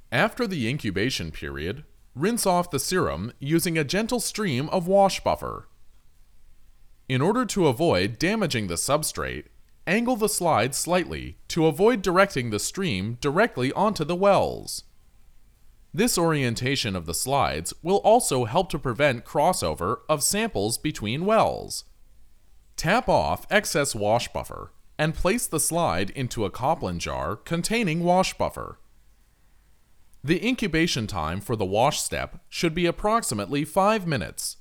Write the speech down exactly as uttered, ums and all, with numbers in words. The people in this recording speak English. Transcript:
After the incubation period, rinse off the serum using a gentle stream of wash buffer. In order to avoid damaging the substrate, angle the slide slightly to avoid directing the stream directly onto the wells. This orientation of the slides will also help to prevent crossover of samples between wells. Tap off excess wash buffer and place the slide into a Copland jar containing wash buffer. The incubation time for the wash step should be approximately five minutes.